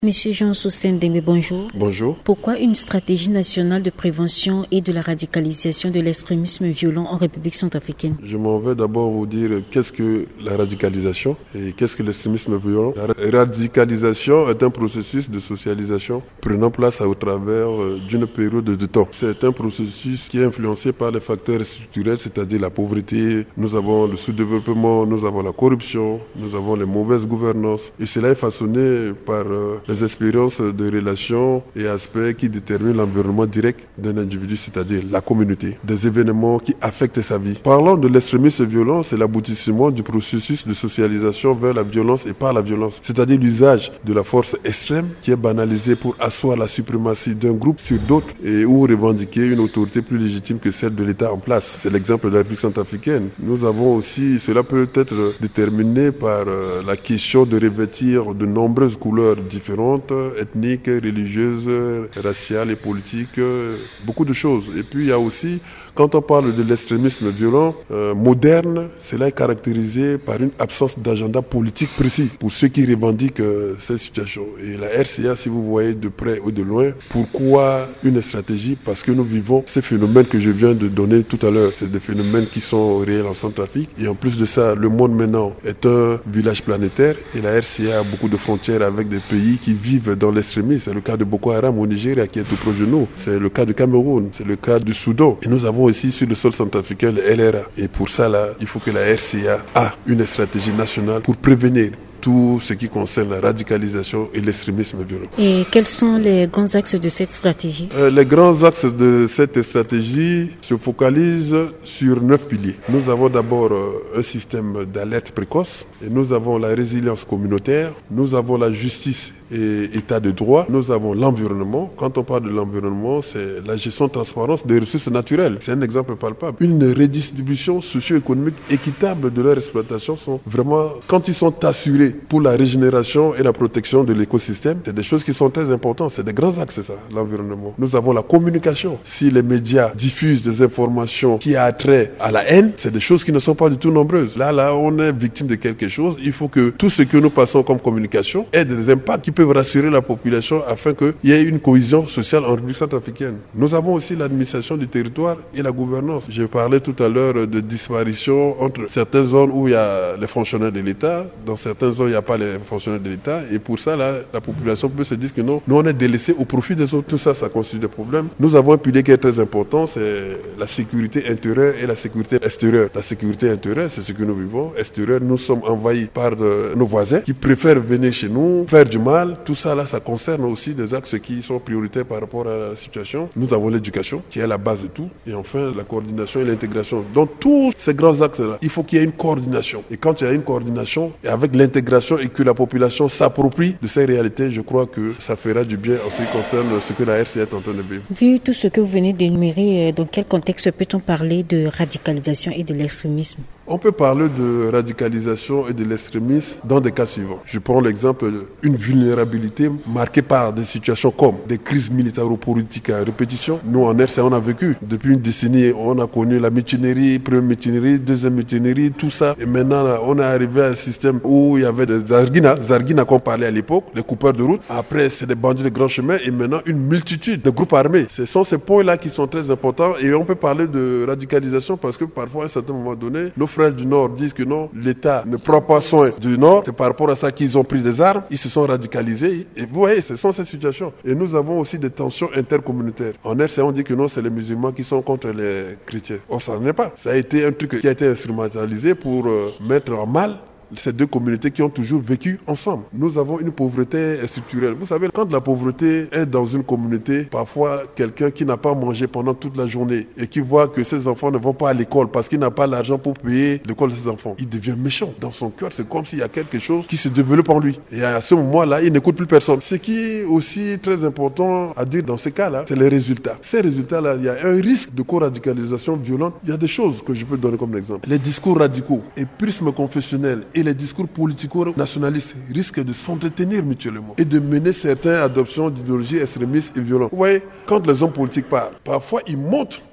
Monsieur Jean Soussène-Dembé, bonjour. Bonjour. Pourquoi une stratégie nationale de prévention et de la radicalisation de l'extrémisme violent en République centrafricaine? Je m'en vais d'abord vous dire qu'est-ce que la radicalisation et qu'est-ce que l'extrémisme violent. La radicalisation est un processus de socialisation prenant place au travers d'une période de temps. C'est un processus qui est influencé par les facteurs structurels, c'est-à-dire la pauvreté, nous avons le sous-développement, nous avons la corruption, nous avons les mauvaises gouvernances. Et cela est façonné par les expériences de relations et aspects qui déterminent l'environnement direct d'un individu, c'est-à-dire la communauté, des événements qui affectent sa vie. Parlant de l'extrémisme violent, c'est l'aboutissement du processus de socialisation vers la violence et par la violence, c'est-à-dire l'usage de la force extrême qui est banalisée pour asseoir la suprématie d'un groupe sur d'autres et ou revendiquer une autorité plus légitime que celle de l'État en place. C'est l'exemple de la République centrafricaine. Nous avons aussi, cela peut être déterminé par la question de revêtir de nombreuses couleurs différentes, ethniques, religieuses, raciales et politiques, beaucoup de choses. Et puis il y a aussi, quand on parle de l'extrémisme violent moderne, cela est caractérisé par une absence d'agenda politique précis pour ceux qui revendiquent ces situations. Et la RCA, si vous voyez de près ou de loin, pourquoi une stratégie? Parce que nous vivons ces phénomènes que je viens de donner tout à l'heure. C'est des phénomènes qui sont réels en Centrafrique. Et en plus de ça, le monde maintenant est un village planétaire et la RCA a beaucoup de frontières avec des pays qui vivent dans l'extrémisme. C'est le cas de Boko Haram au Nigeria qui est tout proche de nous. C'est le cas du Cameroun. C'est le cas du Soudan. Et nous avons aussi sur le sol centrafricain le LRA. Et pour ça, là, il faut que la RCA a une stratégie nationale pour prévenir tout ce qui concerne la radicalisation et l'extrémisme violent. Et quels sont les grands axes de cette stratégie? Les grands axes de cette stratégie se focalisent sur 9 piliers. Nous avons d'abord un système d'alerte précoce et nous avons la résilience communautaire, nous avons la justice et état de droit, nous avons l'environnement. Quand on parle de l'environnement, c'est la gestion transparente des ressources naturelles. C'est un exemple palpable. Une redistribution socio-économique équitable de leur exploitation sont vraiment, quand ils sont assurés pour la régénération et la protection de l'écosystème, c'est des choses qui sont très importantes. C'est des grands axes, ça, l'environnement. Nous avons la communication. Si les médias diffusent des informations qui a trait à la haine, c'est des choses qui ne sont pas du tout nombreuses. Là, on est victime de quelque chose. Il faut que tout ce que nous passons comme communication ait des impacts qui peuvent rassurer la population afin qu'il y ait une cohésion sociale en République centrafricaine. Nous avons aussi l'administration du territoire et la gouvernance. J'ai parlé tout à l'heure de disparition entre certaines zones où il y a les fonctionnaires de l'État, dans certaines zones il n'y a pas les fonctionnaires de l'État, et pour ça, là, la population peut se dire que non, nous on est délaissés au profit des autres. Tout ça, ça constitue des problèmes. Nous avons un pilier qui est très important, c'est la sécurité intérieure et la sécurité extérieure. La sécurité intérieure, c'est ce que nous vivons. Extérieure, nous sommes envahis par nos voisins qui préfèrent venir chez nous, faire du mal. Tout ça, là, ça concerne aussi des axes qui sont prioritaires par rapport à la situation. Nous avons l'éducation, qui est la base de tout. Et enfin, la coordination et l'intégration. Dans tous ces grands axes-là, il faut qu'il y ait une coordination. Et quand il y a une coordination, et avec l'intégration et que la population s'approprie de ces réalités, je crois que ça fera du bien en ce qui concerne ce que la RCA est en train de vivre. Vu tout ce que vous venez d'énumérer, dans quel contexte peut-on parler de radicalisation et de l'extrémisme? On peut parler de radicalisation et de l'extrémisme dans des cas suivants. Je prends l'exemple d'une vulnérabilité marquée par des situations comme des crises militaro-politiques à répétition. Nous, en RCA, on a vécu. Depuis une décennie, on a connu la mutinerie, première mutinerie, deuxième mutinerie, tout ça. Et maintenant, là, on est arrivé à un système où il y avait des Zargina qu'on parlait à l'époque, les coupeurs de route. Après, c'est des bandits de grand chemin et maintenant, une multitude de groupes armés. Ce sont ces points-là qui sont très importants et on peut parler de radicalisation parce que parfois, à un certain moment donné, nos frères du Nord disent que non, l'État ne prend pas soin du Nord. C'est par rapport à ça qu'ils ont pris des armes, ils se sont radicalisés. Et vous voyez, ce sont ces situations. Et nous avons aussi des tensions intercommunautaires. En RCA, on dit que non, c'est les musulmans qui sont contre les chrétiens. Or, ça n'est pas. Ça a été un truc qui a été instrumentalisé pour mettre en mal ces deux communautés qui ont toujours vécu ensemble. Nous avons une pauvreté structurelle. Vous savez, quand la pauvreté est dans une communauté, parfois quelqu'un qui n'a pas mangé pendant toute la journée et qui voit que ses enfants ne vont pas à l'école parce qu'il n'a pas l'argent pour payer l'école de ses enfants, il devient méchant. Dans son cœur, c'est comme s'il y a quelque chose qui se développe en lui. Et à ce moment-là, il n'écoute plus personne. Ce qui est aussi très important à dire dans ce cas-là, c'est les résultats. Ces résultats-là, il y a un risque de co-radicalisation violente. Il y a des choses que je peux donner comme exemple. Les discours radicaux et prismes confessionnels et les discours politico-nationalistes risquent de s'entretenir mutuellement et de mener certaines adoptions d'idéologies extrémistes et violentes. Vous voyez, quand les hommes politiques parlent, parfois ils montrent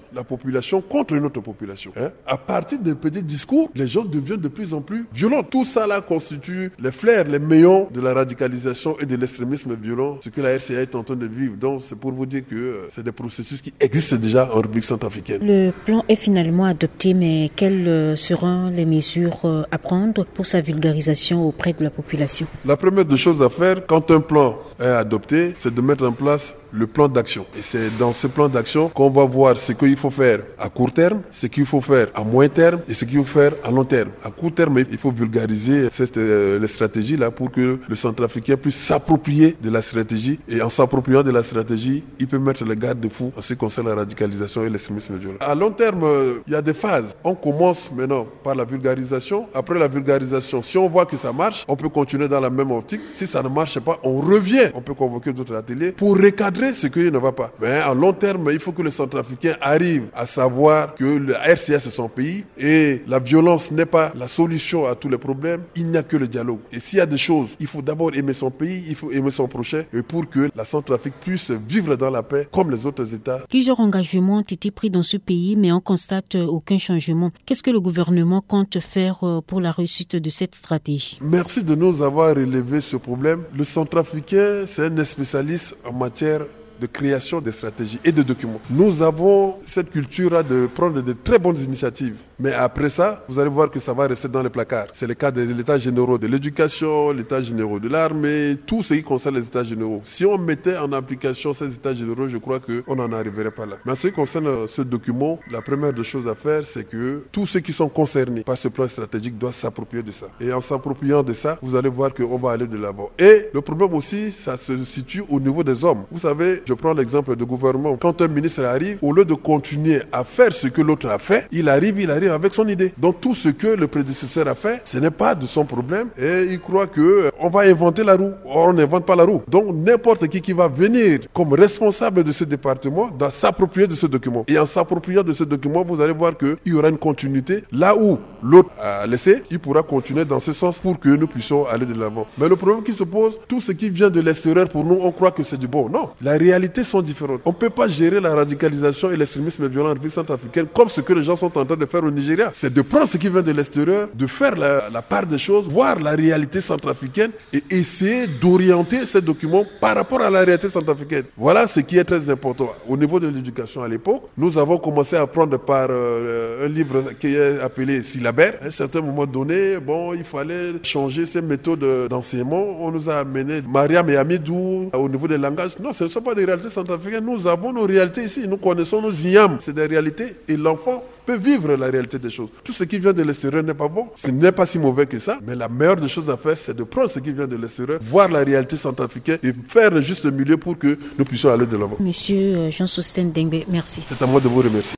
la population contre une autre population. À partir des petits discours, les gens deviennent de plus en plus violents. Tout ça là constitue les flairs, les maillons de la radicalisation et de l'extrémisme violent, ce que la RCA est en train de vivre. Donc c'est pour vous dire que c'est des processus qui existent déjà en République centrafricaine. Le plan est finalement adopté, mais quelles seront les mesures à prendre pour sa vulgarisation auprès de la population? La première des choses à faire, quand un plan est adopté, c'est de mettre en place le plan d'action. Et c'est dans ce plan d'action qu'on va voir ce qu'il faut faire à court terme, ce qu'il faut faire à moyen terme et ce qu'il faut faire à long terme. À court terme, il faut vulgariser les stratégies là pour que le Centrafricain puisse s'approprier de la stratégie. Et en s'appropriant de la stratégie, il peut mettre les garde-fous en ce qui concerne la radicalisation et l'extrémisme violent. À long terme, il y a des phases. On commence maintenant par la vulgarisation. Après la vulgarisation, si on voit que ça marche, on peut continuer dans la même optique. Si ça ne marche pas, on revient. On peut convoquer d'autres ateliers pour recadrer ce qui ne va pas. Mais à long terme, il faut que le Centrafricain arrive à savoir que le RCA c'est son pays et la violence n'est pas la solution à tous les problèmes. Il n'y a que le dialogue. Et s'il y a des choses, il faut d'abord aimer son pays, il faut aimer son prochain et pour que la Centrafrique puisse vivre dans la paix comme les autres États. Plusieurs engagements ont été pris dans ce pays, mais on constate aucun changement. Qu'est-ce que le gouvernement compte faire pour la réussite de cette stratégie? Merci de nous avoir relevé ce problème. Le Centrafricain, c'est un spécialiste en matière de création des stratégies et de documents. Nous avons cette culture de prendre de très bonnes initiatives. Mais après ça, vous allez voir que ça va rester dans les placards. C'est le cas de l'état généraux de l'éducation, l'état généraux de l'armée, tout ce qui concerne les états généraux. Si on mettait en application ces états généraux, je crois qu'on n'en arriverait pas là. Mais en ce qui concerne ce document, la première des choses à faire, c'est que tous ceux qui sont concernés par ce plan stratégique doivent s'approprier de ça. Et en s'appropriant de ça, vous allez voir qu'on va aller de l'avant. Et le problème aussi, ça se situe au niveau des hommes. Vous savez, je prends l'exemple du gouvernement. Quand un ministre arrive, au lieu de continuer à faire ce que l'autre a fait, il arrive avec son idée. Donc tout ce que le prédécesseur a fait, ce n'est pas de son problème et il croit qu'on va inventer la roue. Or, on n'invente pas la roue. Donc n'importe qui va venir comme responsable de ce département doit s'approprier de ce document. Et en s'appropriant de ce document, vous allez voir qu'il y aura une continuité. Là où l'autre a laissé, il pourra continuer dans ce sens pour que nous puissions aller de l'avant. Mais le problème qui se pose, tout ce qui vient de l'extérieur, pour nous, on croit que c'est du bon. Non, la réalité sont différentes. On ne peut pas gérer la radicalisation et l'extrémisme violent en République centrafricaine comme ce que les gens sont en train de faire au Nigeria. C'est de prendre ce qui vient de l'extérieur, de faire la part des choses, voir la réalité centrafricaine et essayer d'orienter ces documents par rapport à la réalité centrafricaine. Voilà ce qui est très important. Au niveau de l'éducation à l'époque, nous avons commencé à prendre par un livre qui est appelé syllabaire. À un certain moment donné, il fallait changer ces méthodes d'enseignement. On nous a amené Mariam et Amidou au niveau des langages. Non, ce ne sont pas des réalités centrafricaines. Nous avons nos réalités ici. Nous connaissons nos IAM. C'est des réalités et l'enfant peut vivre la réalité des choses. Tout ce qui vient de l'extérieur n'est pas bon. Ce n'est pas si mauvais que ça. Mais la meilleure des choses à faire, c'est de prendre ce qui vient de l'extérieur, voir la réalité centrafricaine et faire le juste milieu pour que nous puissions aller de l'avant. Monsieur Jean-Sostène Dengbe, merci. C'est à moi de vous remercier.